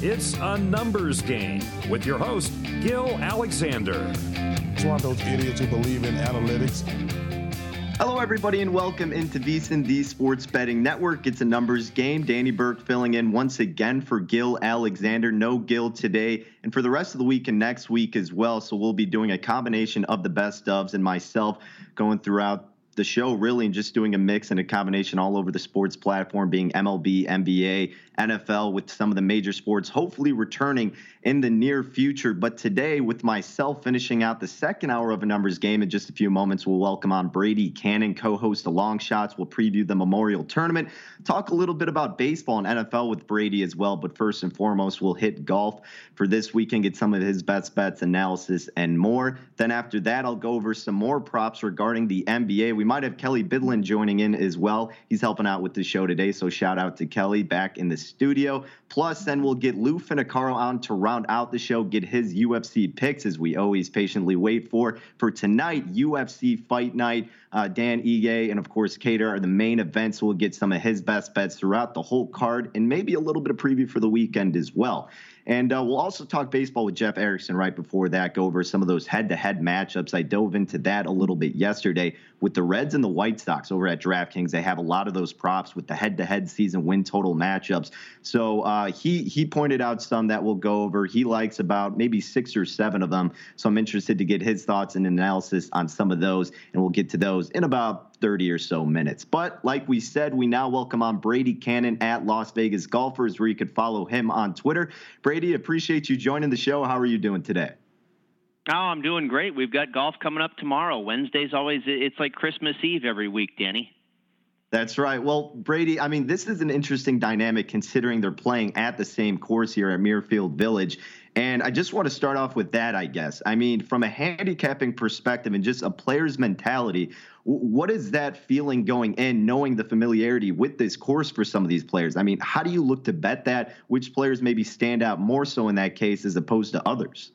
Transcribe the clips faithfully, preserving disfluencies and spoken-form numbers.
It's a numbers game with your host, Gil Alexander. It's one of those idiots who believe in analytics. Hello, everybody, and welcome into VSiN, the Sports Betting Network. It's a numbers game. Danny Burke filling in once again for Gil Alexander. No Gil today, and for the rest of the week and next week as well. So we'll be doing a combination of the best ofs and myself going throughout the show, really, and just doing a mix and a combination all over the sports platform, being M L B, N B A, N F L, with some of the major sports hopefully returning in the near future. But today, with myself finishing out the second hour of a numbers game, in just a few moments, we'll welcome on Brady Cannon, co-host of Long Shots. We'll preview the Memorial Tournament, talk a little bit about baseball and N F L with Brady as well. But first and foremost, we'll hit golf for this weekend, get some of his best bets, analysis, and more. Then after that, I'll go over some more props regarding the N B A. We might have Kelly Bidlin joining in as well. He's helping out with the show today, so shout out to Kelly back in the studio. Plus, then we'll get Lou Finocchiaro on to round out the show, get his U F C picks, as we always patiently wait for. For tonight, U F C Fight Night. Uh, Dan Ige and, of course, Cater are the main events. We'll get some of his best bets throughout the whole card and maybe a little bit of preview for the weekend as well. And uh, we'll also talk baseball with Jeff Erickson right before that, go over some of those head-to-head matchups. I dove into that a little bit yesterday with the Reds and the White Sox over at DraftKings. They have a lot of those props with the head-to-head season win total matchups. So uh, he he pointed out some that we'll go over. He likes about maybe six or seven of them. So I'm interested to get his thoughts and analysis on some of those, and we'll get to those in about thirty or so minutes. But like we said, we now welcome on Brady Cannon at Las Vegas Golfers, where you could follow him on Twitter. Brady, appreciate you joining the show. How are you doing today? Oh, I'm doing great. We've got golf coming up tomorrow. Wednesday's always, it's like Christmas Eve every week, Danny. That's right. Well, Brady, I mean, this is an interesting dynamic considering they're playing at the same course here at Muirfield Village. And I just want to start off with that, I guess. I mean, from a handicapping perspective and just a player's mentality, what is that feeling going in, knowing the familiarity with this course for some of these players? I mean, how do you look to bet that? Which players maybe stand out more so in that case as opposed to others?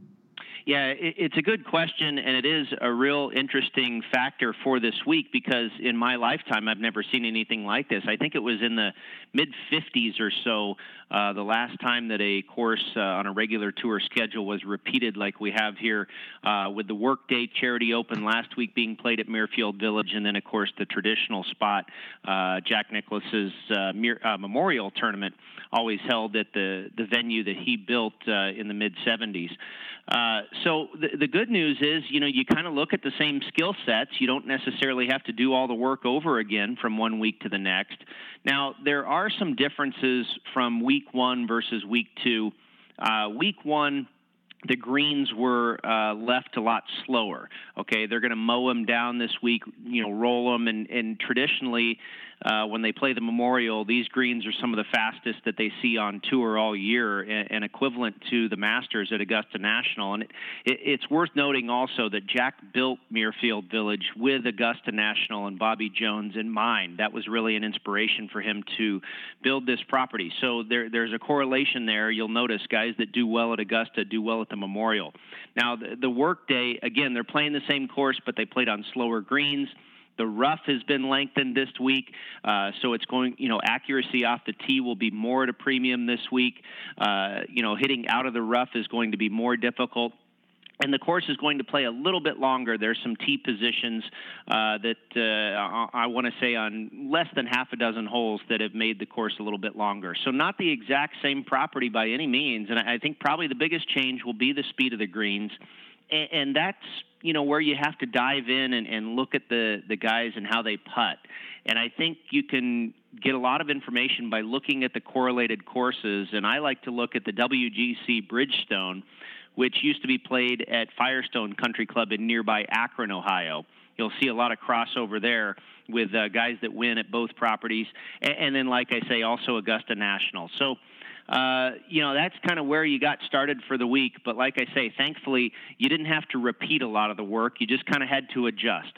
Yeah, it's a good question, and it is a real interesting factor for this week because in my lifetime, I've never seen anything like this. I think it was in the mid fifties or so, uh, the last time that a course uh, on a regular tour schedule was repeated like we have here uh, with the Workday Charity Open last week being played at Muirfield Village, and then, of course, the traditional spot, uh, Jack Nicklaus's uh, Muir, uh, Memorial Tournament, always held at the, the venue that he built uh, in the mid seventies. Uh, so the, the good news is, you know, you kind of look at the same skill sets. You don't necessarily have to do all the work over again from one week to the next. Now, there are some differences from week one versus week two. Uh, week one, the greens were uh, left a lot slower. Okay, they're going to mow them down this week, you know, roll them, and, and traditionally, uh, when they play the Memorial, these greens are some of the fastest that they see on tour all year, and, and equivalent to the Masters at Augusta National. And it, it, it's worth noting also that Jack built Muirfield Village with Augusta National and Bobby Jones in mind. That was really an inspiration for him to build this property. So there, there's a correlation there. You'll notice guys that do well at Augusta do well at the Memorial. Now, the, the Workday, again, they're playing the same course, but they played on slower greens. The rough has been lengthened this week, uh, so it's going, you know, accuracy off the tee will be more at a premium this week. Uh, you know, hitting out of the rough is going to be more difficult. And the course is going to play a little bit longer. There's some tee positions uh, that uh, I want to say on less than half a dozen holes that have made the course a little bit longer. So not the exact same property by any means. And I think probably the biggest change will be the speed of the greens. And, and that's, you know, where you have to dive in and, and look at the, the guys and how they putt. And I think you can get a lot of information by looking at the correlated courses. And I like to look at the W G C Bridgestone, which used to be played at Firestone Country Club in nearby Akron, Ohio. You'll see a lot of crossover there with uh, guys that win at both properties. And, and then, like I say, also Augusta National. So, uh, you know, that's kind of where you got started for the week. But like I say, thankfully, you didn't have to repeat a lot of the work. You just kind of had to adjust.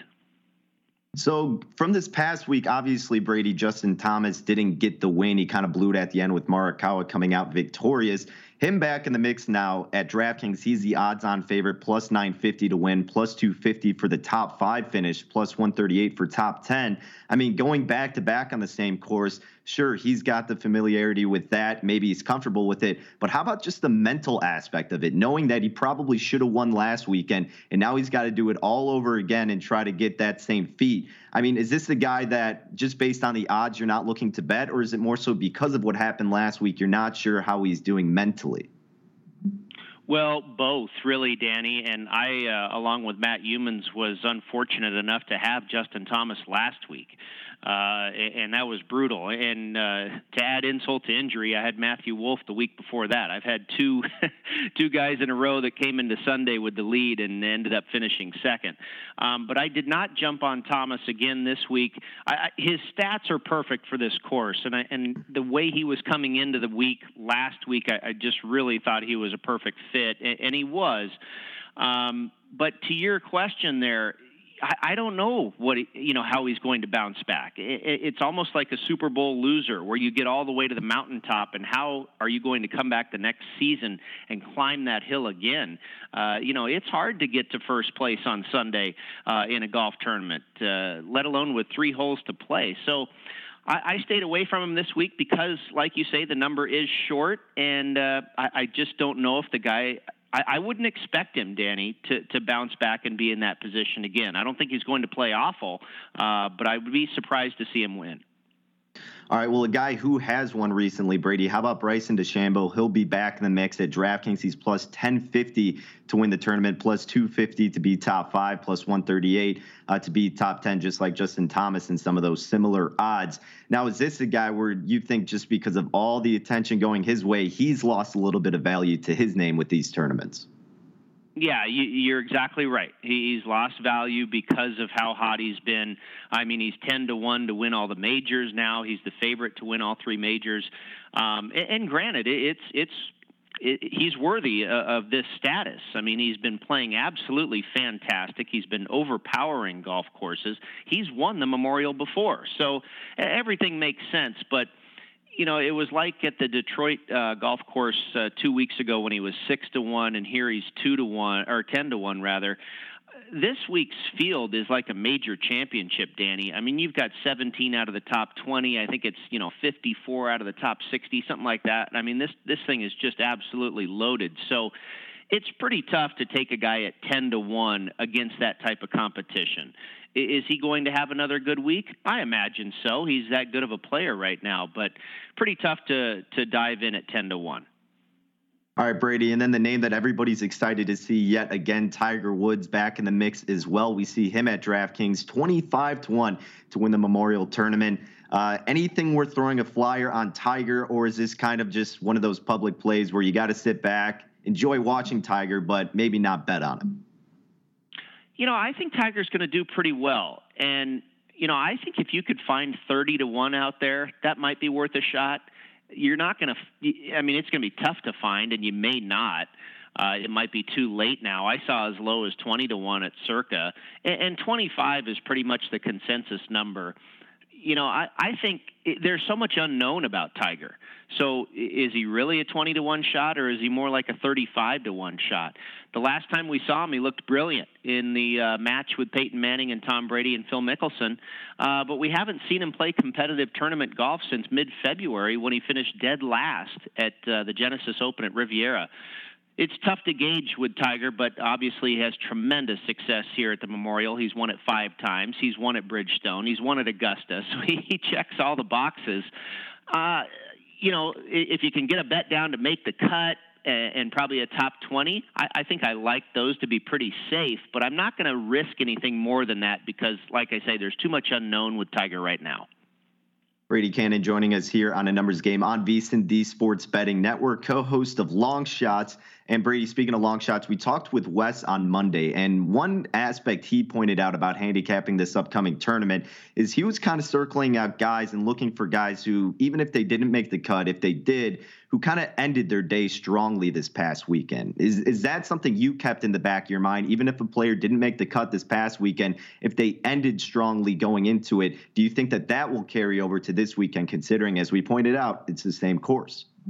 So from this past week, obviously, Brady, Justin Thomas didn't get the win. He kind of blew it at the end with Morikawa coming out victorious. him back in the mix now at DraftKings. He's the odds-on favorite, plus nine fifty to win, plus two fifty for the top five finish, plus one thirty-eight for top ten. I mean, going back to back on the same course, sure, he's got the familiarity with that. Maybe he's comfortable with it. But how about just the mental aspect of it, knowing that he probably should have won last weekend, and now he's got to do it all over again and try to get that same feat? I mean, is this the guy that just based on the odds you're not looking to bet, or is it more so because of what happened last week, you're not sure how he's doing mentally? Well, both, really, Danny. And I, uh, along with Matt Youmans, was unfortunate enough to have Justin Thomas last week. Uh, and that was brutal. And uh, to add insult to injury, I had Matthew Wolff the week before that. I've had two two guys in a row that came into Sunday with the lead and ended up finishing second. Um, but I did not jump on Thomas again this week. I, I, his stats are perfect for this course, and I, and the way he was coming into the week last week, I, I just really thought he was a perfect fit, and, and he was. Um, but to your question there, I don't know what you know how he's going to bounce back. It's almost like a Super Bowl loser where you get all the way to the mountaintop, and how are you going to come back the next season and climb that hill again? Uh, you know, it's hard to get to first place on Sunday uh, in a golf tournament, uh, let alone with three holes to play. So I, I stayed away from him this week because, like you say, the number is short, and uh, I, I just don't know if the guy – I wouldn't expect him, Danny, to, to bounce back and be in that position again. I don't think he's going to play awful, uh, but I would be surprised to see him win. All right, well, a guy who has won recently, Brady, how about Bryson DeChambeau? He'll be back in the mix at DraftKings. He's plus ten fifty to win the tournament, plus two fifty to be top five, plus one thirty-eight uh, to be top ten, just like Justin Thomas and some of those similar odds. Now, is this a guy where you think just because of all the attention going his way, he's lost a little bit of value to his name with these tournaments? Yeah, you, you're exactly right. He's lost value because of how hot he's been. I mean, he's ten to one to win all the majors now. He's the favorite to win all three majors. Um, and, and granted, it's it's it, he's worthy of this status. I mean, he's been playing absolutely fantastic. He's been overpowering golf courses. He's won the Memorial before, so everything makes sense. But you know, it was like at the Detroit uh, golf course uh, two weeks ago when he was six to one, and here he's two to one or ten to one rather. This week's field is like a major championship, Danny. I mean, you've got seventeen out of the top twenty. I think it's you know fifty-four out of the top sixty, something like that. I mean, this this thing is just absolutely loaded. So it's pretty tough to take a guy at ten to one against that type of competition. Is he going to have another good week? I imagine so. He's that good of a player right now, but pretty tough to to dive in at ten to one. All right, Brady, and then the name that everybody's excited to see yet again, Tiger Woods back in the mix as well. We see him at DraftKings twenty-five to one to win the Memorial Tournament. Uh, anything worth throwing a flyer on Tiger, or is this kind of just one of those public plays where you got to sit back, enjoy watching Tiger, but maybe not bet on him? You know, I think Tiger's going to do pretty well. And, you know, I think if you could find thirty to one out there, that might be worth a shot. You're not going to, I mean, it's going to be tough to find, and you may not. Uh, it might be too late now. I saw as low as twenty to one at Circa, and, and twenty-five is pretty much the consensus number. You know, I, I think it, there's so much unknown about Tiger. So is he really a twenty to one shot, or is he more like a thirty-five to one shot? The last time we saw him, he looked brilliant in the uh, match with Peyton Manning and Tom Brady and Phil Mickelson. Uh, but we haven't seen him play competitive tournament golf since mid-February when he finished dead last at uh, the Genesis Open at Riviera. It's tough to gauge with Tiger, but obviously he has tremendous success here at the Memorial. He's won it five times. He's won at Bridgestone. He's won at Augusta. So he, he checks all the boxes. Uh, you know, if you can get a bet down to make the cut and, and probably a top twenty, I, I think I like those to be pretty safe. But I'm not going to risk anything more than that because, like I say, there's too much unknown with Tiger right now. Brady Cannon joining us here on A Numbers Game on VSiN, the Sports Betting Network, co-host of Long Shots. And Brady, speaking of long shots, we talked with Wes on Monday, and one aspect he pointed out about handicapping this upcoming tournament is he was kind of circling out guys and looking for guys who, even if they didn't make the cut, if they did, who kind of ended their day strongly this past weekend. Is is that something you kept in the back of your mind? Even if a player didn't make the cut this past weekend, if they ended strongly going into it, do you think that that will carry over to this weekend, considering, as we pointed out, it's the same course?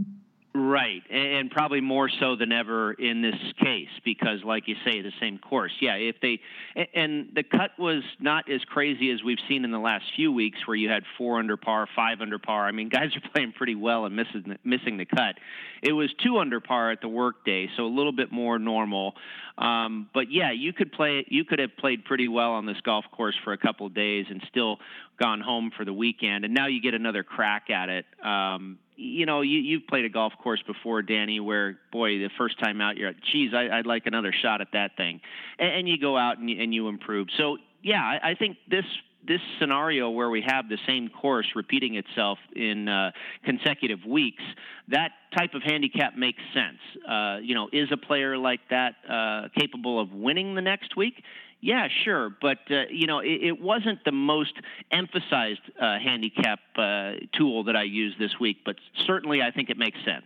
Right, and probably more so than ever in this case because, like you say, the same course. Yeah, if they and the cut was not as crazy as we've seen in the last few weeks, where you had four under par, five under par. I mean, guys are playing pretty well and missing missing the cut. It was two under par at the workday, so a little bit more normal. Um, but yeah, you could play. You could have played pretty well on this golf course for a couple of days and still gone home for the weekend, and now you get another crack at it. Um, You know, you, you've played a golf course before, Danny, where, boy, the first time out, you're like, geez, I, I'd like another shot at that thing. And, and you go out and you, and you improve. So, yeah, I, I think this this scenario where we have the same course repeating itself in uh, consecutive weeks, that type of handicap makes sense. Uh, you know, is a player like that uh, capable of winning the next week? Yeah, sure, but uh, you know, it, it wasn't the most emphasized uh, handicap uh, tool that I used this week, but certainly I think it makes sense.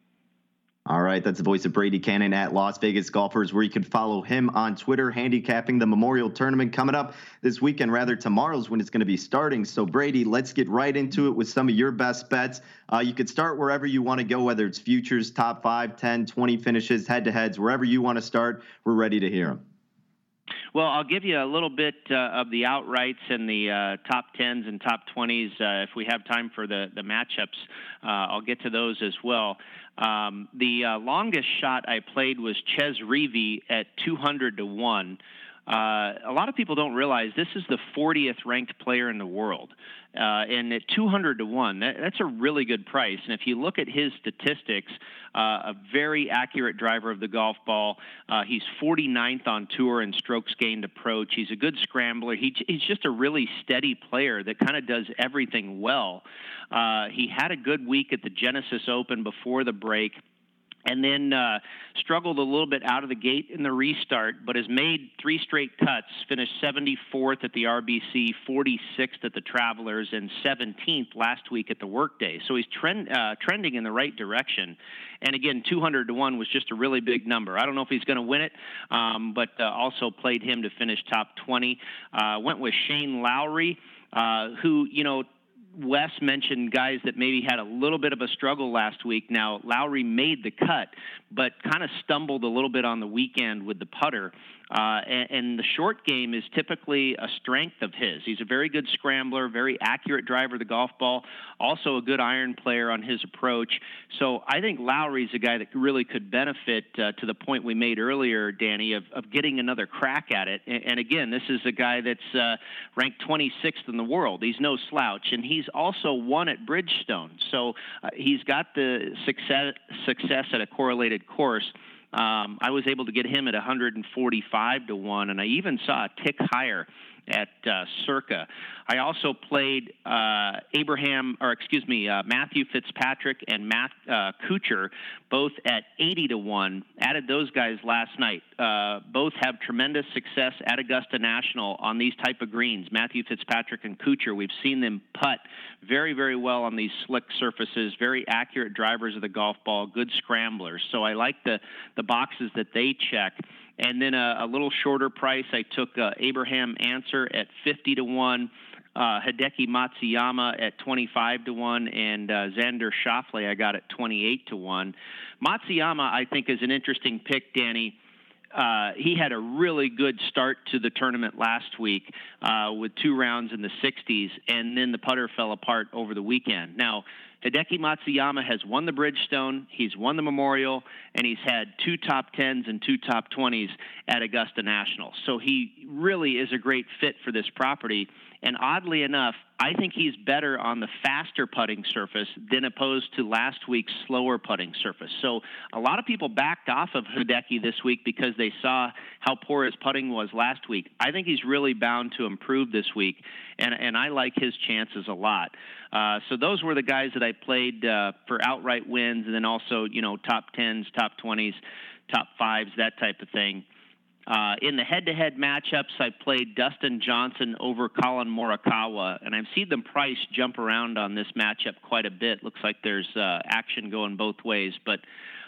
All right, that's the voice of Brady Cannon at Las Vegas Golfers, where you can follow him on Twitter, handicapping the Memorial Tournament coming up this weekend, rather tomorrow's when it's going to be starting. So, Brady, let's get right into it with some of your best bets. Uh, you could start wherever you want to go, whether it's futures, top five, ten, twenty finishes, head-to-heads, wherever you want to start. We're ready to hear them. Well, I'll give you a little bit uh, of the outrights and the uh, top tens and top twenties. Uh, if we have time for the, the matchups, uh, I'll get to those as well. Um, the uh, longest shot I played was Ches Reavie at two hundred to one. Uh, a lot of people don't realize this is the fortieth ranked player in the world. Uh, and at two hundred to one, that, that's a really good price. And if you look at his statistics, uh, a very accurate driver of the golf ball. Uh, he's forty-ninth on tour in strokes gained approach. He's a good scrambler. He, he's just a really steady player that kind of does everything well. Uh, he had a good week at the Genesis Open before the break, and then uh, struggled a little bit out of the gate in the restart, but has made three straight cuts, finished seventy-fourth at the R B C, forty-sixth at the Travelers, and seventeenth last week at the Workday. So he's trend, uh, trending in the right direction. And again, two hundred to one was just a really big number. I don't know if he's going to win it, um, but uh, also played him to finish top twenty. Uh, went with Shane Lowry, uh, who, you know, Wes mentioned guys that maybe had a little bit of a struggle last week. Now, Lowry made the cut, but kind of stumbled a little bit on the weekend with the putter. Uh, and, and the short game is typically a strength of his. He's a very good scrambler, very accurate driver of the golf ball, also a good iron player on his approach. So I think Lowry's a guy that really could benefit uh, to the point we made earlier, Danny, of, of getting another crack at it. And, and again, this is a guy that's uh, ranked twenty-sixth in the world. He's no slouch, and he's also won at Bridgestone. So uh, he's got the success, success at a correlated course. Um, I was able to get him at one forty-five to one, and I even saw a tick higher at uh, Circa. I also played uh, Abraham, or excuse me, uh, Matthew Fitzpatrick and Matt uh, Kuchar, both at eighty to one. Added those guys last night. Uh, both have tremendous success at Augusta National on these type of greens. Matthew Fitzpatrick and Kuchar, we've seen them putt very, very well on these slick surfaces. Very accurate drivers of the golf ball, good scramblers. So I like the the boxes that they check. And then a, a little shorter price, I took uh, Abraham Answer at fifty to one, uh, Hideki Matsuyama at twenty-five to one, and uh, Xander Schauffele I got at twenty-eight to one. Matsuyama, I think, is an interesting pick, Danny. Uh, he had a really good start to the tournament last week uh, with two rounds in the sixties, and then the putter fell apart over the weekend. Now, Hideki Matsuyama has won the Bridgestone, he's won the Memorial, and he's had two top tens and two top twenties at Augusta National. So he really is a great fit for this property. And oddly enough, I think he's better on the faster putting surface than opposed to last week's slower putting surface. So a lot of people backed off of Hideki this week because they saw how poor his putting was last week. I think he's really bound to improve this week, and, and I like his chances a lot. Uh, so those were the guys that I played uh, for outright wins, and then also, you know, top tens, top twenties, top fives, that type of thing. Uh, in the head-to-head matchups, I played Dustin Johnson over Colin Morikawa, and I've seen the price jump around on this matchup quite a bit. Looks like there's uh, action going both ways, but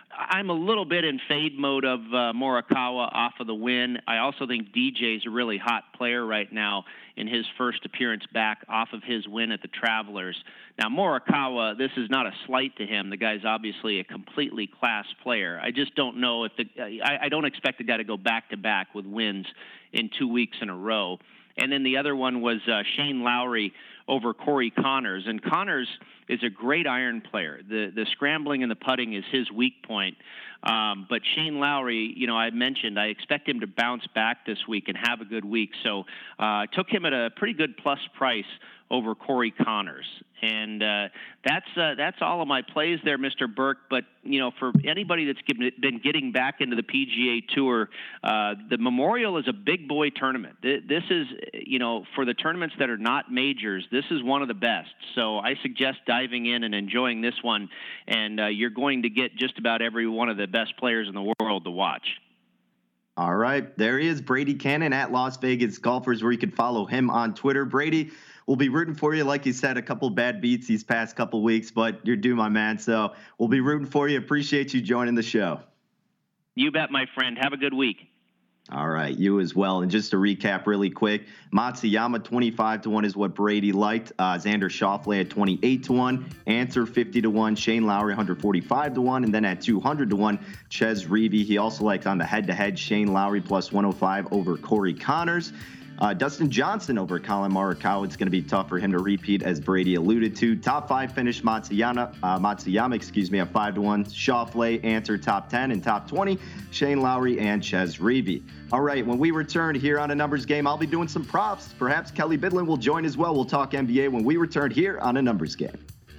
I'm a little bit in fade mode of uh, Morikawa off of the win. I also think D J's a really hot player right now in his first appearance back off of his win at the Travelers. Now, Morikawa, this is not a slight to him. The guy's obviously a completely class player. I just don't know if the I, I don't expect the guy to go back-to-back with wins in two weeks in a row. And then the other one was uh, Shane Lowry over Corey Connors. And Connors is a great iron player. The the scrambling and the putting is his weak point. Um, but Shane Lowry, you know, I mentioned I expect him to bounce back this week and have a good week. So I uh, took him at a pretty good plus price over Corey Connors. And uh, that's uh, that's all of my plays there, Mister Burke. But, you know, for anybody that's given, been getting back into the P G A Tour, uh, the Memorial is a big boy tournament. This is, you know, for the tournaments that are not majors, this is one of the best. So I suggest diving in and enjoying this one, and uh, you're going to get just about every one of the best players in the world to watch. All right, there he is, Brady Cannon at Las Vegas Golfers, where you can follow him on Twitter. Brady, we'll be rooting for you. Like you said, a couple bad beats these past couple weeks, but you're due, my man. So we'll be rooting for you. Appreciate you joining the show. You bet, my friend. Have a good week. All right, you as well. And just to recap really quick, Matsuyama twenty-five to one is what Brady liked. Uh, Xander Schauffele at twenty-eight to one, Answer fifty to one, Shane Lowry one forty-five to one, and then at two hundred to one, Chez Reavie. He also liked on the head-to-head Shane Lowry plus one oh five over Corey Connors. Uh, Dustin Johnson over Colin Morikawa. It's going to be tough for him to repeat, as Brady alluded to. Top five finished Matsuyama, uh, Matsuyama, excuse me, at five to one. Schauffele, Answer top ten, and top twenty, Shane Lowry and Chez Reavie. All right, when we return here on A Numbers Game, I'll be doing some props. Perhaps Kelly Bidlin will join as well. We'll talk N B A when we return here on A Numbers Game.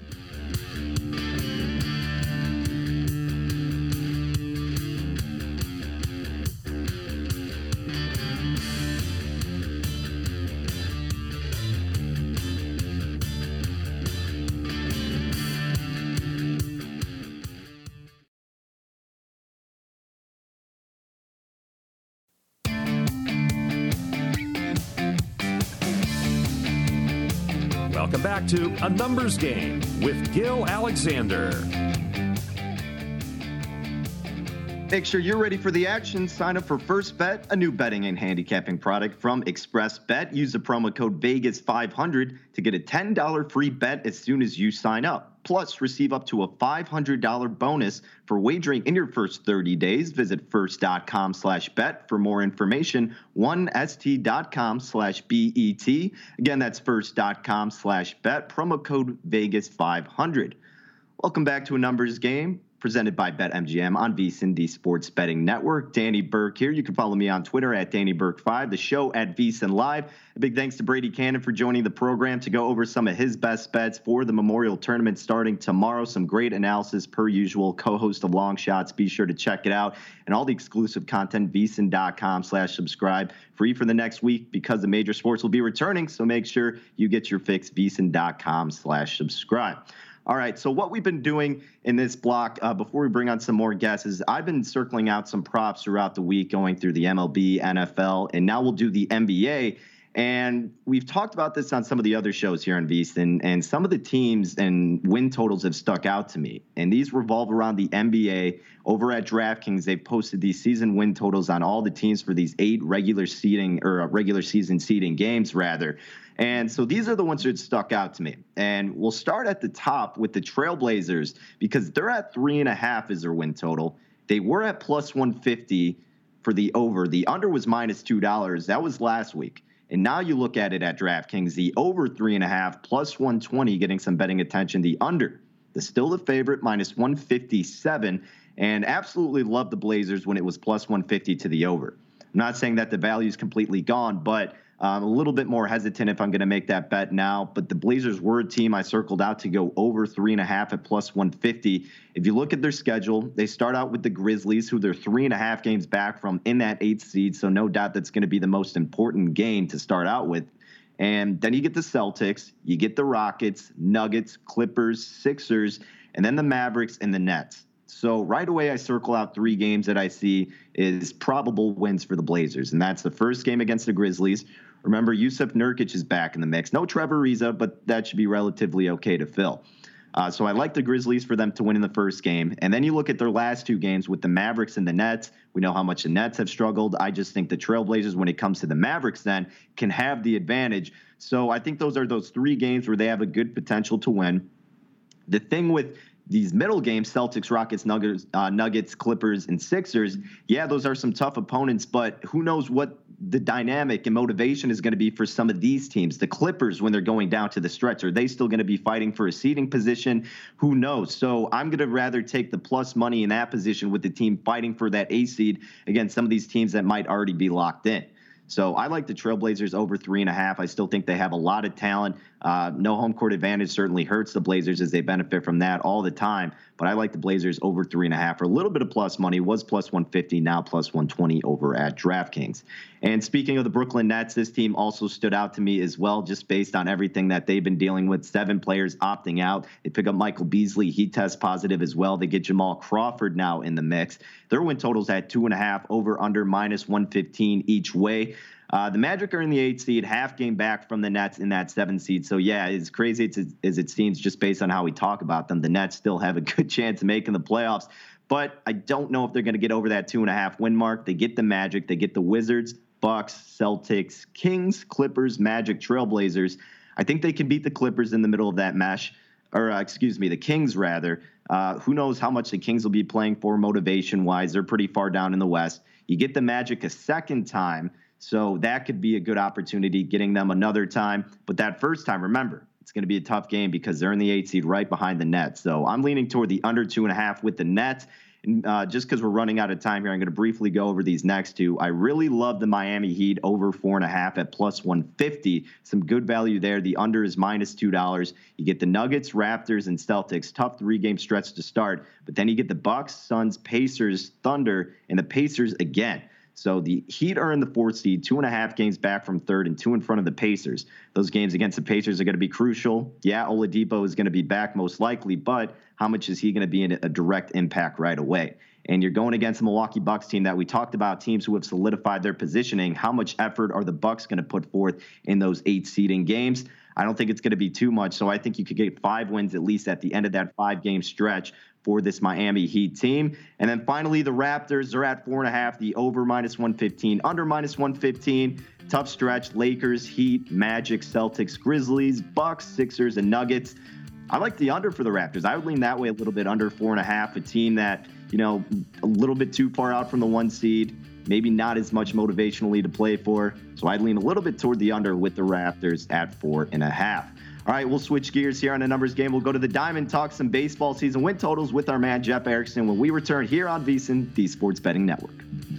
Welcome back to A Numbers Game with Gil Alexander. Make sure you're ready for the action. Sign up for First Bet, a new betting and handicapping product from ExpressBet. Use the promo code Vegas five hundred to get a ten dollars free bet as soon as you sign up. Plus, receive up to a five hundred dollars bonus for wagering in your first thirty days. Visit first.com slash bet for more information. one s t dot com slash B E T. Again, that's first.com slash bet. Promo code Vegas five hundred. Welcome back to A Numbers Game, presented by BetMGM on VSiN, the Sports Betting Network. Danny Burke here. You can follow me on Twitter at Danny Burke five, the show at VSiN Live. A big thanks to Brady Cannon for joining the program to go over some of his best bets for the Memorial Tournament starting tomorrow. Some great analysis per usual. Co-host of Long Shots. Be sure to check it out. And all the exclusive content, VSiN.com slash subscribe. Free for the next week because the major sports will be returning. So make sure you get your fix, VSiN.com slash subscribe. All right, so what we've been doing in this block uh, before we bring on some more guests is I've been circling out some props throughout the week, going through the M L B, N F L, and now we'll do the N B A. And we've talked about this on some of the other shows here on VSiN, and some of the teams and win totals have stuck out to me. And these revolve around the N B A. Over at DraftKings, they've posted these season win totals on all the teams for these eight regular seeding or regular season seeding games, rather. And so these are the ones that stuck out to me. And we'll start at the top with the Trailblazers because they're at three and a half is their win total. They were at plus one fifty for the over. The under was minus two dollars. That was last week. And now you look at it at DraftKings, the over three and a half plus one twenty getting some betting attention. The under, the still the favorite, minus one fifty-seven. And absolutely love the Blazers when it was plus one fifty to the over. I'm not saying that the value is completely gone, but I'm a little bit more hesitant if I'm going to make that bet now. But the Blazers were a team I circled out to go over three and a half at plus one fifty. If you look at their schedule, they start out with the Grizzlies, who they're three and a half games back from in that eighth seed. So no doubt that's going to be the most important game to start out with. And then you get the Celtics, you get the Rockets, Nuggets, Clippers, Sixers, and then the Mavericks and the Nets. So right away, I circle out three games that I see is probable wins for the Blazers. And that's the first game against the Grizzlies. Remember, Jusuf Nurkic is back in the mix. No Trevor Ariza, but that should be relatively okay to fill. Uh, so I like the Grizzlies for them to win in the first game. And then you look at their last two games with the Mavericks and the Nets. We know how much the Nets have struggled. I just think the Trailblazers, when it comes to the Mavericks, then can have the advantage. So I think those are those three games where they have a good potential to win. The thing with these middle games, Celtics, Rockets, Nuggets, uh, Nuggets, Clippers, and Sixers, yeah, those are some tough opponents, but who knows what the dynamic and motivation is going to be for some of these teams. The Clippers, when they're going down to the stretch, are they still going to be fighting for a seeding position? Who knows? So I'm going to rather take the plus money in that position with the team fighting for that A seed against some of these teams that might already be locked in. So I like the Trailblazers over three and a half. I still think they have a lot of talent. Uh, no home court advantage certainly hurts the Blazers as they benefit from that all the time. But I like the Blazers over three and a half for a little bit of plus money. Was plus one fifty, now plus one twenty over at DraftKings. And speaking of the Brooklyn Nets, this team also stood out to me as well, just based on everything that they've been dealing with. Seven players opting out. They pick up Michael Beasley. He tests positive as well. They get Jamal Crawford now in the mix. Their win totals at two and a half, over under minus one fifteen each way. Uh, the Magic are in the eight seed, half game back from the Nets in that seven seed. So, yeah, as crazy as, as it seems, just based on how we talk about them, the Nets still have a good chance of making the playoffs. But I don't know if they're going to get over that two and a half win mark. They get the Magic, they get the Wizards, Bucks, Celtics, Kings, Clippers, Magic, Trailblazers. I think they can beat the Clippers in the middle of that mesh, or uh, excuse me, the Kings rather. Uh, who knows how much the Kings will be playing for motivation-wise. They're pretty far down in the West. You get the Magic a second time. So that could be a good opportunity, getting them another time. But that first time, remember, it's going to be a tough game because they're in the eight seed right behind the Nets. So I'm leaning toward the under two and a half with the Nets. And uh, just because we're running out of time here, I'm going to briefly go over these next two. I really love the Miami Heat over four and a half at plus one fifty. Some good value there. The under is minus two dollars. You get the Nuggets, Raptors, and Celtics. Tough three-game stretch to start. But then you get the Bucks, Suns, Pacers, Thunder, and the Pacers again. So the Heat are in the fourth seed, two and a half games back from third and two in front of the Pacers. Those games against the Pacers are going to be crucial. Yeah, Oladipo is going to be back most likely, but how much is he going to be in a direct impact right away? And you're going against the Milwaukee Bucks team that we talked about, teams who have solidified their positioning. How much effort are the Bucks going to put forth in those eight seeding games? I don't think it's going to be too much. So I think you could get five wins at least at the end of that five-game stretch for this Miami Heat team. And then finally, the Raptors are at four and a half, the over minus one fifteen, under minus one fifteen. Tough stretch, Lakers, Heat, Magic, Celtics, Grizzlies, Bucks, Sixers, and Nuggets. I like the under for the Raptors. I would lean that way a little bit, under four and a half, a team that, you know, a little bit too far out from the one seed, maybe not as much motivationally to play for. So I'd lean a little bit toward the under with the Raptors at four and a half. All right, we'll switch gears here on a numbers game. We'll go to the Diamond, talk some baseball season win totals with our man Jeff Erickson when we return here on VSiN, the Sports Betting Network.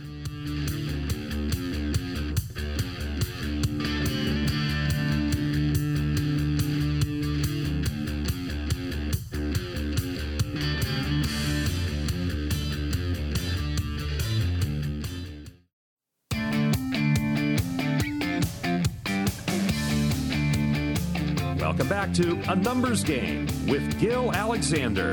Welcome back to A Numbers Game with Gil Alexander.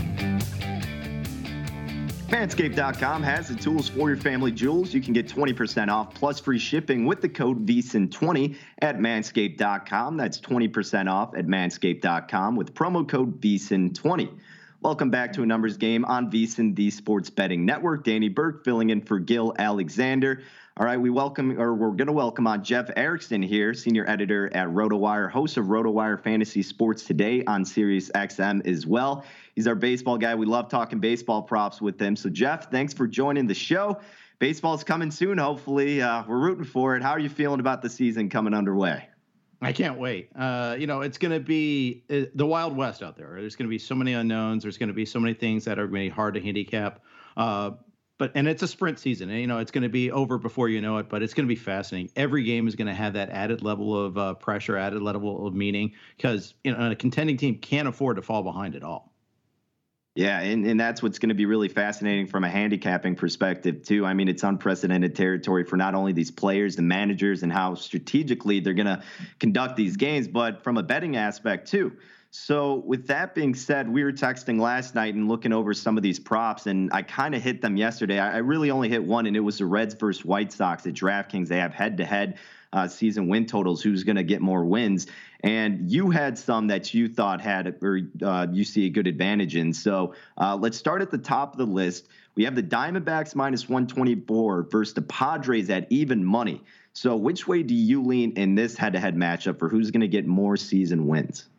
Manscaped dot com has the tools for your family jewels. You can get twenty percent off plus free shipping with the code V S I N twenty at Manscaped dot com. That's twenty percent off at Manscaped dot com with promo code V S I N twenty. Welcome back to A Numbers Game on VSiN, the Sports Betting Network. Danny Burke filling in for Gil Alexander. All right, we welcome, or we're going to welcome on Jeff Erickson here, senior editor at RotoWire, host of RotoWire Fantasy Sports Today on Sirius X M as well. He's our baseball guy. We love talking baseball props with him. So, Jeff, thanks for joining the show. Baseball's coming soon, hopefully. Uh, we're rooting for it. How are you feeling about the season coming underway? I can't wait. Uh, you know, it's going to be uh, the Wild West out there. There's going to be so many unknowns. There's going to be so many things that are going to be hard to handicap. Uh, But and it's a sprint season, and, you know, it's going to be over before you know it, but it's going to be fascinating. Every game is going to have that added level of uh, pressure, added level of meaning, because, you know, a contending team can't afford to fall behind at all. Yeah, and, and that's what's going to be really fascinating from a handicapping perspective, too. I mean, it's unprecedented territory for not only these players, the managers, and how strategically they're going to conduct these games, but from a betting aspect, too. So with that being said, we were texting last night and looking over some of these props, and I kind of hit them yesterday. I, I really only hit one, and it was the Reds versus White Sox at DraftKings. They have head-to-head uh, season win totals, who's going to get more wins. And you had some that you thought had, or uh, you see a good advantage in. So uh, let's start at the top of the list. We have the Diamondbacks minus one twenty-four versus the Padres at even money. So which way do you lean in this head-to-head matchup for who's going to get more season wins?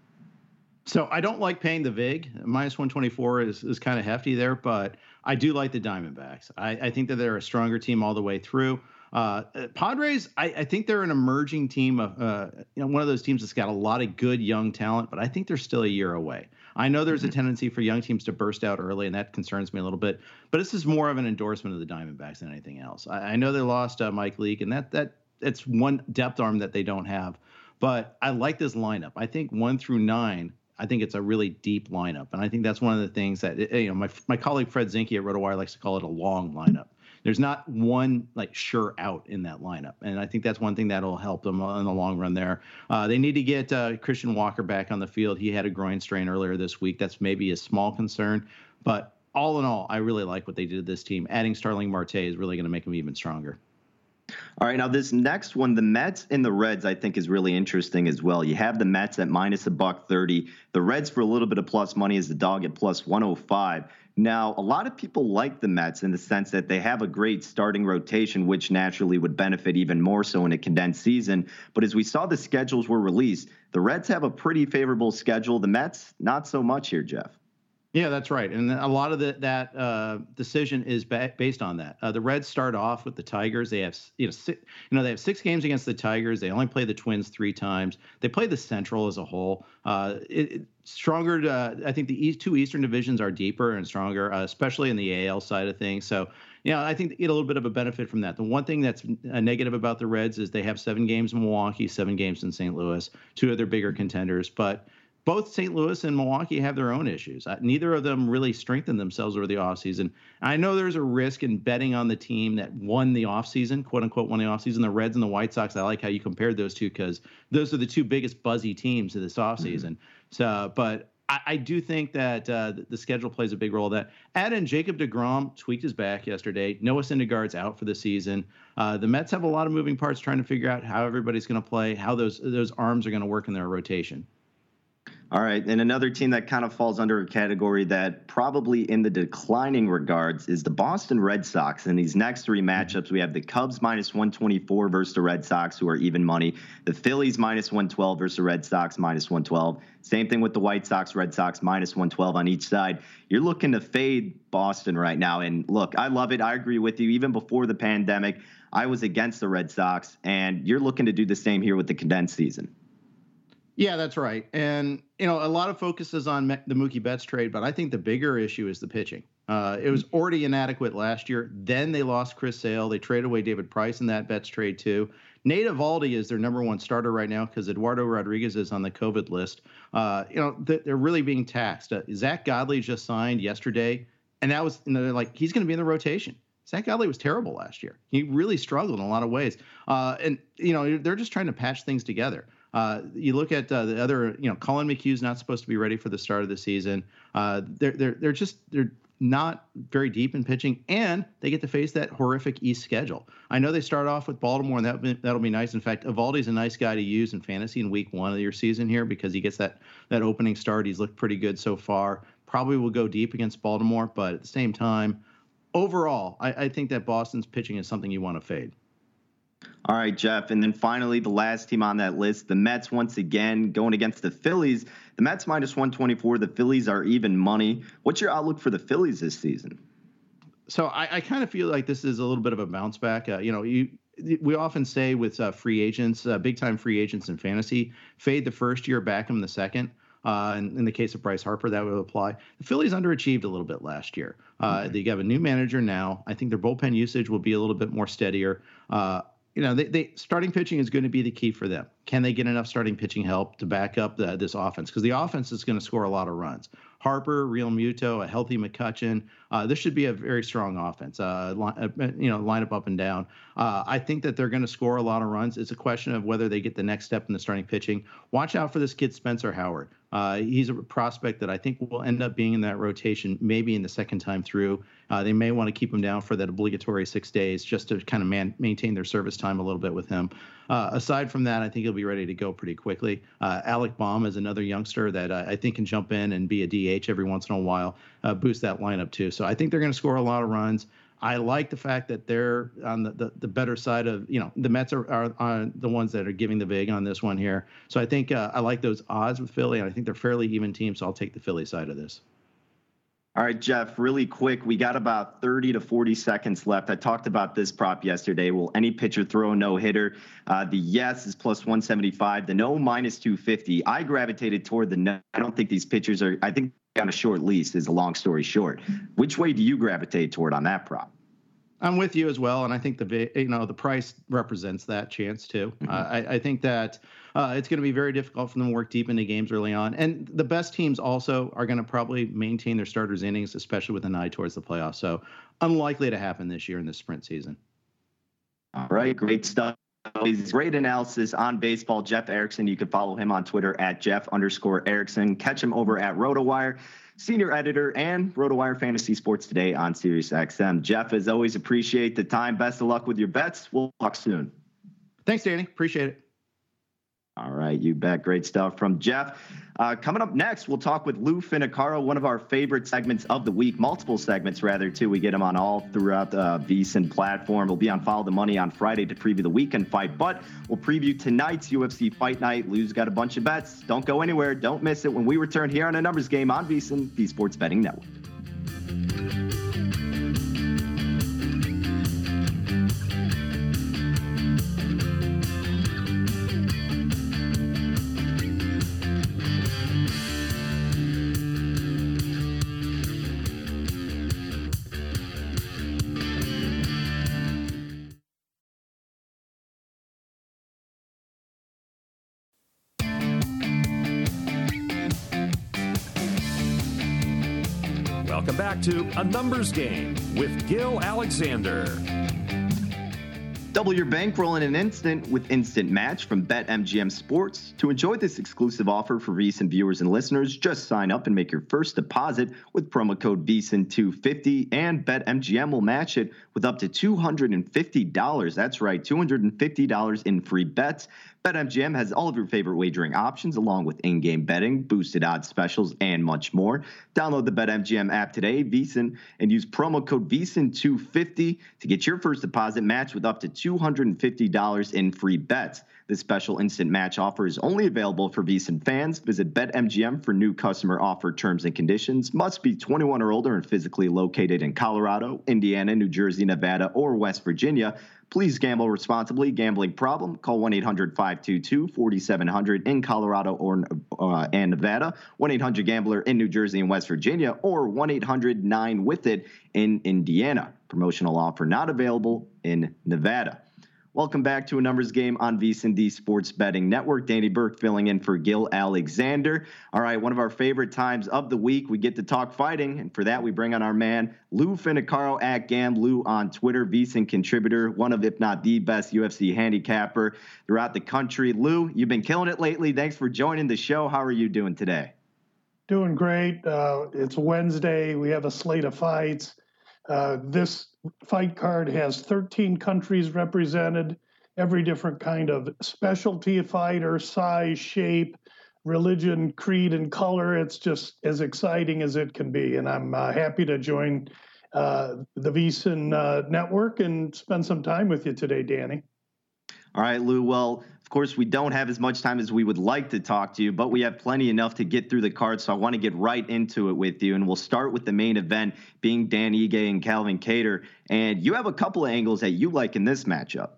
So I don't like paying the vig. Minus one twenty-four is, is kind of hefty there, but I do like the Diamondbacks. I, I think that they're a stronger team all the way through. Uh, Padres, I, I think they're an emerging team of, uh, you know, one of those teams that's got a lot of good young talent, but I think they're still a year away. I know there's a tendency for young teams to burst out early, and that concerns me a little bit, but this is more of an endorsement of the Diamondbacks than anything else. I, I know they lost uh, Mike Leake, and that, that, it's one depth arm that they don't have, but I like this lineup. I think one through nine, I think it's a really deep lineup. And I think that's one of the things that, you know, my, my colleague Fred Zinke at RotoWire likes to call it a long lineup. There's not one like sure out in that lineup. And I think that's one thing that'll help them in the long run there. Uh, they need to get uh, Christian Walker back on the field. He had a groin strain earlier this week. That's maybe a small concern, but all in all, I really like what they did to this team. Adding Starling Marte is really going to make them even stronger. All right, now this next one, the Mets and the Reds, I think is really interesting as well. You have the Mets at minus a buck thirty. The Reds for a little bit of plus money is the dog at plus one oh five. Now, a lot of people like the Mets in the sense that they have a great starting rotation, which naturally would benefit even more so in a condensed season. But as we saw the schedules were released, the Reds have a pretty favorable schedule. The Mets, not so much here, Jeff. Yeah, that's right. And a lot of the, that uh, decision is ba- based on that. Uh, the Reds start off with the Tigers. They have, you know, six, you know, they have six games against the Tigers. They only play the Twins three times. They play the Central as a whole. Uh, it, it, stronger. Uh, I think the East, two Eastern divisions are deeper and stronger, uh, especially in the A L side of things. So, you know, I think they get a little bit of a benefit from that. The one thing that's a negative about the Reds is they have seven games in Milwaukee, seven games in Saint Louis, two of their bigger contenders, but both Saint Louis and Milwaukee have their own issues. Uh, neither of them really strengthened themselves over the offseason. I know there's a risk in betting on the team that won the offseason, quote unquote, won the offseason, the Reds and the White Sox. I like how you compared those two because those are the two biggest buzzy teams of this offseason. Mm-hmm. So, but I, I do think that uh, the, the schedule plays a big role. That add in Jacob deGrom tweaked his back yesterday. Noah Syndergaard's out for the season. Uh, the Mets have a lot of moving parts trying to figure out how everybody's going to play, how those those arms are going to work in their rotation. All right, and another team that kind of falls under a category that probably in the declining regards is the Boston Red Sox. In these next three matchups, we have the Cubs minus one twenty-four versus the Red Sox, who are even money. The Phillies minus one twelve versus the Red Sox minus one twelve. Same thing with the White Sox, Red Sox minus one twelve on each side. You're looking to fade Boston right now. And look, I love it. I agree with you. Even before the pandemic, I was against the Red Sox, and you're looking to do the same here with the condensed season. Yeah, that's right. And, you know, a lot of focus is on the Mookie Betts trade, but I think the bigger issue is the pitching. Uh, it was already inadequate last year. Then they lost Chris Sale. They traded away David Price in that Betts trade, too. Nate Eovaldi is their number one starter right now because Eduardo Rodriguez is on the COVID list. Uh, you know, they're really being taxed. Uh, Zach Godley just signed yesterday, and that was, you know, like, he's going to be in the rotation. Zach Godley was terrible last year. He really struggled in a lot of ways. Uh, and, you know, they're just trying to patch things together. Uh, you look at uh, the other, you know, Colin McHugh's not supposed to be ready for the start of the season. Uh, they're they're they're just they're not very deep in pitching, and they get to face that horrific East schedule. I know they start off with Baltimore, and that that'll be nice. In fact, Eovaldi's a nice guy to use in fantasy in week one of your season here because he gets that that opening start. He's looked pretty good so far. Probably will go deep against Baltimore, but at the same time, overall, I, I think that Boston's pitching is something you want to fade. All right, Jeff. And then finally, the last team on that list, the Mets, once again, going against the Phillies. The Mets minus one twenty-four. The Phillies are even money. What's your outlook for the Phillies this season? So I, I kind of feel like this is a little bit of a bounce back. Uh, you know, you we often say with uh, free agents, uh, big time free agents in fantasy, fade the first year, back them the second. Uh, in, in the case of Bryce Harper, that would apply. The Phillies underachieved a little bit last year. Uh, okay. They have a new manager now. I think their bullpen usage will be a little bit more steadier. Uh, You know, they, they starting pitching is going to be the key for them. Can they get enough starting pitching help to back up the, this offense? Because the offense is going to score a lot of runs. Harper, Real Muto, a healthy McCutchen. Uh, this should be a very strong offense. Uh, line, you know, line up up and down. Uh, I think that they're going to score a lot of runs. It's a question of whether they get the next step in the starting pitching. Watch out for this kid Spencer Howard. Uh, he's a prospect that I think will end up being in that rotation maybe in the second time through. Uh, they may want to keep him down for that obligatory six days just to kind of man, maintain their service time a little bit with him. Uh, aside from that, I think he'll be ready to go pretty quickly. Uh, Alec Baum is another youngster that uh, I think can jump in and be a D H every once in a while, uh, boost that lineup too. So I think they're going to score a lot of runs. I like the fact that they're on the, the, the better side of, you know, the Mets are, are, are the ones that are giving the vig on this one here. So I think uh, I like those odds with Philly, and I think they're fairly even teams, so I'll take the Philly side of this. All right, Jeff, really quick. We got about thirty to forty seconds left. I talked about this prop yesterday. Will any pitcher throw a no-hitter? Uh, the yes is plus one seventy-five. The no minus two fifty. I gravitated toward the no. I don't think these pitchers are – I think on a short lease is a long story short. Which way do you gravitate toward on that prop? I'm with you as well, and I think the you know the price represents that chance too. Mm-hmm. Uh, I, I think that uh, it's going to be very difficult for them to work deep into games early on, and the best teams also are going to probably maintain their starters' innings, especially with an eye towards the playoffs. So unlikely to happen this year in the sprint season. All right, great stuff. Great analysis on baseball. Jeff Erickson, you can follow him on Twitter at Jeff underscore Erickson. Catch him over at RotoWire, senior editor and RotoWire Fantasy Sports Today on SiriusXM. Jeff, as always, appreciate the time. Best of luck with your bets. We'll talk soon. Thanks, Danny. Appreciate it. All right, you bet. Great stuff from Jeff. Uh, coming up next, we'll talk with Lou Finicaro, one of our favorite segments of the week, multiple segments rather, too. We get him on all throughout the uh, VSiN platform. We'll be on Follow the Money on Friday to preview the weekend fight, but we'll preview tonight's U F C Fight Night. Lou's got a bunch of bets. Don't go anywhere. Don't miss it when we return here on A Numbers Game on VSiN, the Sports Betting Network. Welcome back to A Numbers Game with Gil Alexander. Double your bankroll in an instant with Instant Match from BetMGM Sports. To enjoy this exclusive offer for VSiN viewers and listeners, just sign up and make your first deposit with promo code V S I N two fifty, and BetMGM will match it with up to two hundred fifty dollars. That's right, two hundred fifty dollars in free bets. BetMGM has all of your favorite wagering options, along with in-game betting, boosted odds specials, and much more. Download the BetMGM app today, VSiN, and use promo code V S I N two fifty to get your first deposit matched with up to two hundred fifty dollars in free bets. This special instant match offer is only available for VSiN fans. Visit BetMGM for new customer offer terms and conditions. Must be twenty-one or older and physically located in Colorado, Indiana, New Jersey, Nevada, or West Virginia. Please gamble responsibly. Gambling problem? Call one eight hundred five two two four seven zero zero in Colorado or uh, and Nevada, one eight hundred gambler in New Jersey and West Virginia, or one eight hundred nine with it in Indiana. Promotional offer not available in Nevada. Welcome back to A Numbers Game on VSiN, the Sports Betting Network. Danny Burke filling in for Gil Alexander. All right, one of our favorite times of the week, we get to talk fighting, and for that, we bring on our man, Lou Finicaro at Gam Lou on Twitter, VSiN contributor, one of, if not the best U F C handicapper throughout the country. Lou, you've been killing it lately. Thanks for joining the show. How are you doing today? Doing great. Uh, it's Wednesday. We have a slate of fights. Uh, this fight card has thirteen countries represented, every different kind of specialty fighter, size, shape, religion, creed, and color. It's just as exciting as it can be. And I'm uh, happy to join uh, the VSiN uh, network and spend some time with you today, Danny. All right, Lou. Well, of course, we don't have as much time as we would like to talk to you, but we have plenty enough to get through the card, so I want to get right into it with you. And we'll start with the main event being Dan Ige and Calvin Kattar. And you have a couple of angles that you like in this matchup.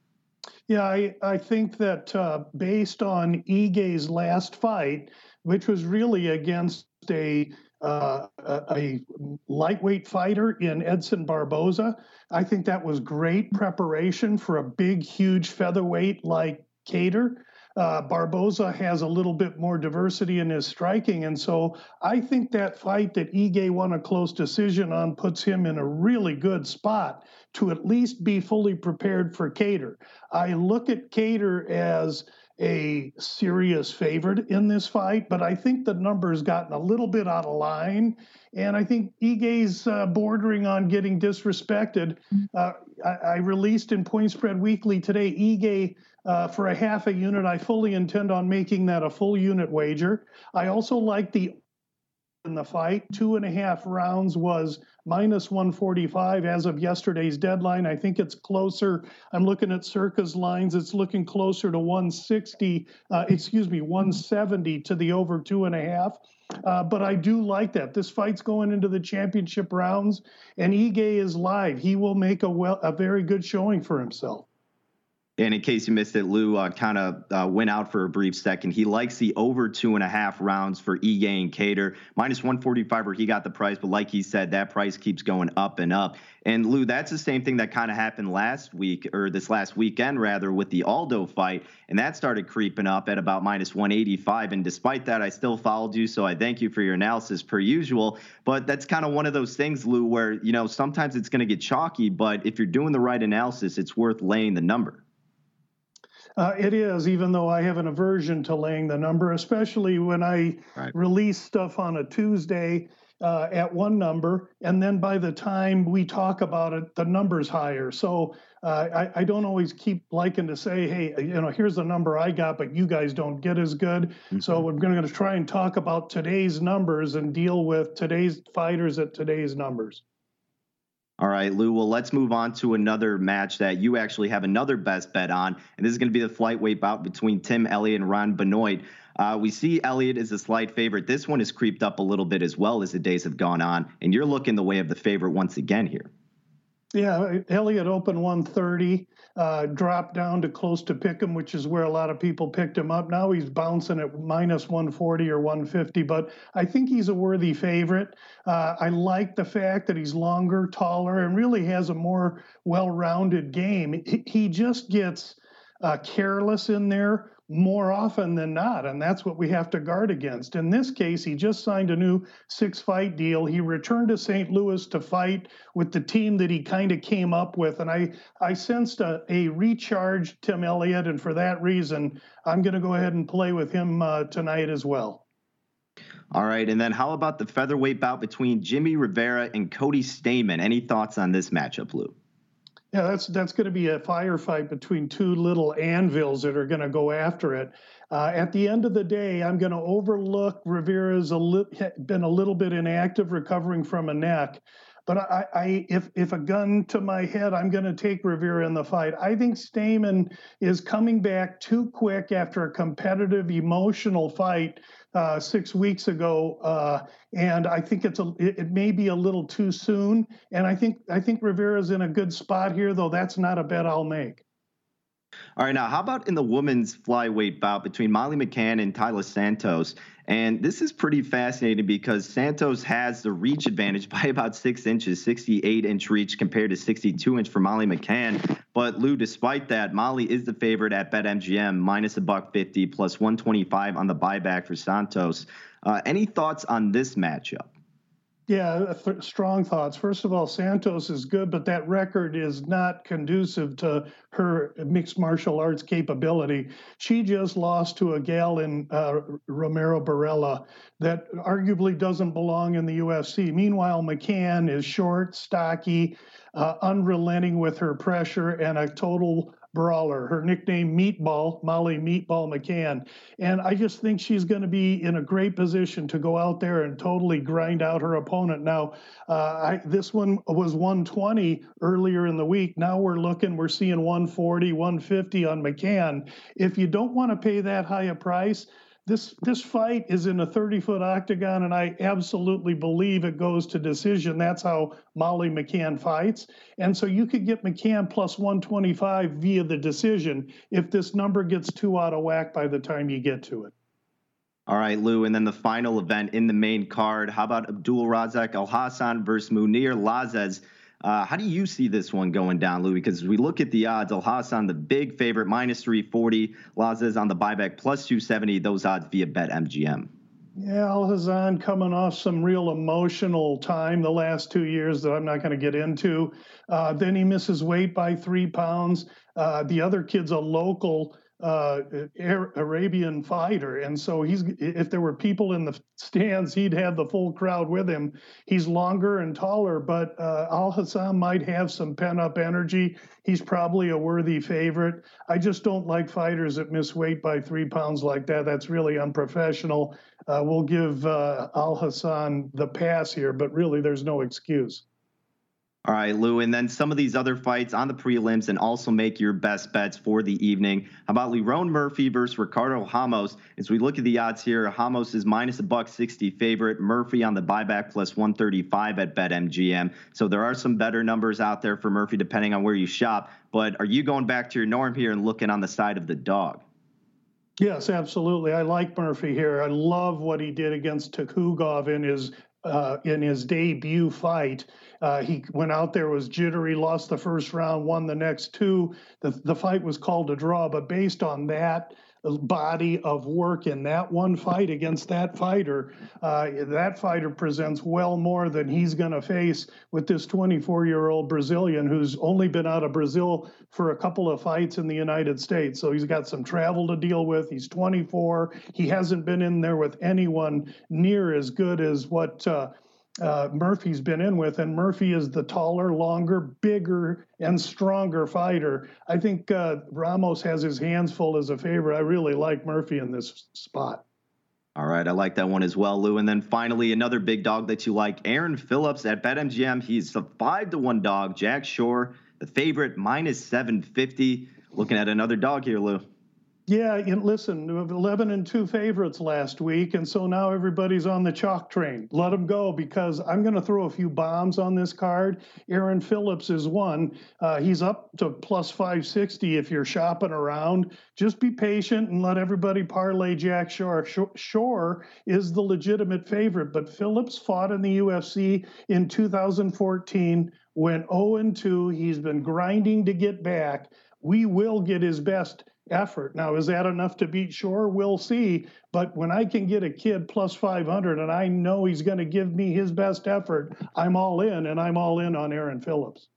Yeah, I, I think that uh, based on Ige's last fight, which was really against a Uh, a, a lightweight fighter in Edson Barboza. I think that was great preparation for a big, huge featherweight like Kattar. Uh, Barboza has a little bit more diversity in his striking, and so I think that fight that Ige won a close decision on puts him in a really good spot to at least be fully prepared for Kattar. I look at Kattar as a serious favorite in this fight, but I think the number's gotten a little bit out of line, and I think Ige's uh, bordering on getting disrespected. Uh, I, I released in Point Spread Weekly today, Ige uh, for a half a unit. I fully intend on making that a full unit wager. I also like the in the fight. Two and a half rounds was minus one forty-five as of yesterday's deadline. I think it's closer. I'm looking at Circa's lines. It's looking closer to one sixty, uh, excuse me, one seventy to the over two and a half. Uh, but I do like that. This fight's going into the championship rounds, and Ige is live. He will make a well, a very good showing for himself. And in case you missed it, Lou uh, kind of uh, went out for a brief second. He likes the over two and a half rounds for Ige and Kattar. minus one forty-five where he got the price, but like he said, that price keeps going up and up. And Lou, that's the same thing that kind of happened last week, or this last weekend rather, with the Aldo fight, and that started creeping up at about minus one eighty-five. And despite that, I still followed you, so I thank you for your analysis per usual. But that's kind of one of those things, Lou, where, you know, sometimes it's going to get chalky, but if you're doing the right analysis, it's worth laying the number. Uh, it is, even though I have an aversion to laying the number, especially when I right. release stuff on a Tuesday uh, at one number, and then by the time we talk about it, the number's higher. So uh, I, I don't always keep liking to say, hey, you know, here's the number I got, but you guys don't get as good. Mm-hmm. So we're going to try and talk about today's numbers and deal with today's fighters at today's numbers. All right, Lou, well, let's move on to another match that you actually have another best bet on, and this is going to be the flyweight bout between Tim Elliott and Ron Benoit. Uh, we see Elliott is a slight favorite. This one has creeped up a little bit as well as the days have gone on, and you're looking the way of the favorite once again here. Yeah, Elliott opened one thirty, uh, dropped down to close to pick him, which is where a lot of people picked him up. Now he's bouncing at minus one forty or one fifty, but I think he's a worthy favorite. Uh, I like the fact that he's longer, taller, and really has a more well-rounded game. He, he just gets uh, careless in there more often than not, and that's what we have to guard against. In this case, he just signed a new six-fight deal. He returned to Saint Louis to fight with the team that he kind of came up with, and I, I sensed a, a recharged Tim Elliott, and for that reason, I'm going to go ahead and play with him uh, tonight as well. All right, and then how about the featherweight bout between Jimmy Rivera and Cody Stamann? Any thoughts on this matchup, Lou? Yeah, that's that's going to be a firefight between two little anvils that are going to go after it. Uh, at the end of the day, I'm going to overlook Rivera's a li- been a little bit inactive, recovering from a neck. But I, I, if if a gun to my head, I'm going to take Rivera in the fight. I think Stamann is coming back too quick after a competitive, emotional fight uh, six weeks ago, uh, and I think it's a it, it may be a little too soon. And I think I think Rivera's in a good spot here, though that's not a bet I'll make. All right, now how about in the women's flyweight bout between Molly McCann and Taila Santos? And this is pretty fascinating because Santos has the reach advantage by about six inches, sixty-eight inch reach compared to sixty-two inch for Molly McCann. But Lou, despite that, Molly is the favorite at BetMGM, minus a buck fifty, plus one twenty-five on the buyback for Santos. Uh, any thoughts on this matchup? Yeah, th- strong thoughts. First of all, Santos is good, but that record is not conducive to her mixed martial arts capability. She just lost to a gal in uh, Romero Barella that arguably doesn't belong in the U F C. Meanwhile, McCann is short, stocky, uh, unrelenting with her pressure, and a total brawler. Her nickname Meatball, Molly Meatball McCann. And I just think she's going to be in a great position to go out there and totally grind out her opponent. Now, uh, I, this one was one twenty earlier in the week. Now we're looking, we're seeing one forty, one fifty on McCann. If you don't want to pay that high a price, This this fight is in a thirty-foot octagon, and I absolutely believe it goes to decision. That's how Molly McCann fights. And so you could get McCann plus one twenty-five via the decision if this number gets too out of whack by the time you get to it. All right, Lou, and then the final event in the main card. How about Abdul Razak Alhassan versus Munir Lazzez? Uh, how do you see this one going down, Lou? Because as we look at the odds, Alhassan, the big favorite, minus three forty. Lazzez on the buyback, plus two seventy. Those odds via BetMGM. Yeah, Alhassan coming off some real emotional time the last two years that I'm not going to get into. Uh, then he misses weight by three pounds. Uh, the other kid's a local uh, Arabian fighter. And so he's, if there were people in the stands, he'd have the full crowd with him. He's longer and taller, but uh, Alhassan might have some pent up energy. He's probably a worthy favorite. I just don't like fighters that miss weight by three pounds like that. That's really unprofessional. Uh, we'll give uh, Alhassan the pass here, but really there's no excuse. All right, Lou, and then some of these other fights on the prelims, and also make your best bets for the evening. How about Lerone Murphy versus Ricardo Ramos? As we look at the odds here, Ramos is minus a buck sixty favorite. Murphy on the buyback plus one thirty-five at BetMGM. So there are some better numbers out there for Murphy depending on where you shop. But are you going back to your norm here and looking on the side of the dog? Yes, absolutely. I like Murphy here. I love what he did against Tukhugov in his uh, in his debut fight. Uh, he went out there, was jittery, lost the first round, won the next two. The, the fight was called a draw, but based on that body of work in that one fight against that fighter, uh, that fighter presents well more than he's going to face with this twenty-four-year-old Brazilian who's only been out of Brazil for a couple of fights in the United States. So he's got some travel to deal with. He's twenty-four. He hasn't been in there with anyone near as good as what uh, Uh, Murphy's been in with, and Murphy is the taller, longer, bigger, and stronger fighter. I think uh, Ramos has his hands full as a favorite. I really like Murphy in this spot. All right, I like that one as well, Lou. And then finally, another big dog that you like, Aaron Phillips at BetMGM. He's a five to one dog. Jack Shore, the favorite, minus seven fifty. Looking at another dog here, Lou. Yeah, and listen, eleven and two favorites last week, and so now everybody's on the chalk train. Let them go, because I'm going to throw a few bombs on this card. Aaron Phillips is one. Uh, he's up to plus five sixty if you're shopping around. Just be patient and let everybody parlay Jack Shore. Shore is the legitimate favorite, but Phillips fought in the U F C in two thousand fourteen, went oh and two. He's been grinding to get back. We will get his best effort. Now, is that enough to beat Shore? We'll see. But when I can get a kid plus five hundred and I know he's going to give me his best effort, I'm all in, and I'm all in on Aaron Phillips.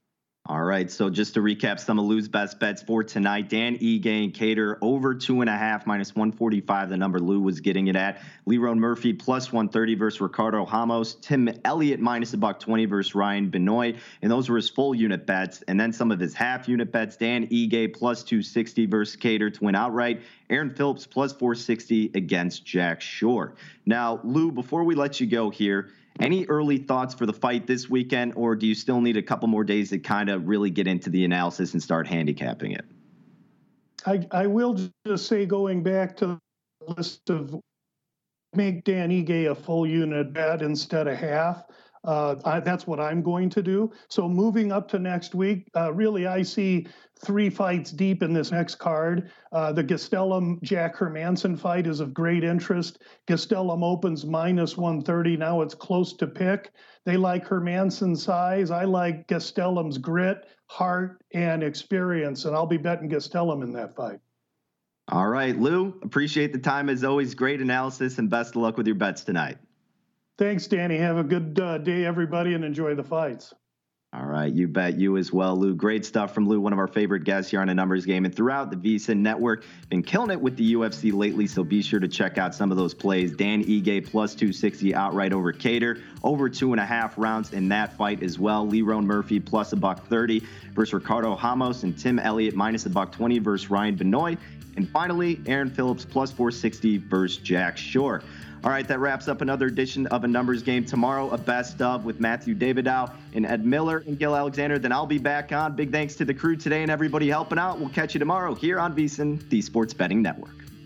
All right, so just to recap some of Lou's best bets for tonight, Dan Ige and Cater over two and a half, minus one forty-five, the number Lou was getting it at. Lerone Murphy plus one thirty versus Ricardo Ramos. Tim Elliott minus a buck twenty versus Ryan Benoit, and those were his full unit bets. And then some of his half unit bets, Dan Ige plus two sixty versus Cater to win outright. Aaron Phillips plus four sixty against Jack Shore. Now, Lou, before we let you go here, any early thoughts for the fight this weekend, or do you still need a couple more days to kind of really get into the analysis and start handicapping it? I, I will just say, going back to the list of make Dan Ige a full unit bet instead of half. Uh, I, that's what I'm going to do. So moving up to next week, uh, really I see three fights deep in this next card. Uh, the Gastelum-Jack Hermansson fight is of great interest. Gastelum opens minus one thirty. Now it's close to pick. They like Hermansson's size. I like Gastelum's grit, heart, and experience, and I'll be betting Gastelum in that fight. All right, Lou, appreciate the time as always. Great analysis, and best of luck with your bets tonight. Thanks, Danny. Have a good uh, day, everybody, and enjoy the fights. All right, you bet. You as well, Lou. Great stuff from Lou, one of our favorite guests here on A Numbers Game and throughout the VSiN network. Been killing it with the U F C lately, so be sure to check out some of those plays. Dan Ige plus two sixty outright over Cater, over two and a half rounds in that fight as well. Lerone Murphy plus a buck thirty versus Ricardo Ramos, and Tim Elliott minus a buck twenty versus Ryan Benoit. And finally, Aaron Phillips plus four sixty versus Jack Shore. All right, that wraps up another edition of A Numbers Game. Tomorrow, a best of with Matthew Davidow and Ed Miller and Gil Alexander. Then I'll be back on. Big thanks to the crew today and everybody helping out. We'll catch you tomorrow here on VSiN, the Sports Betting Network.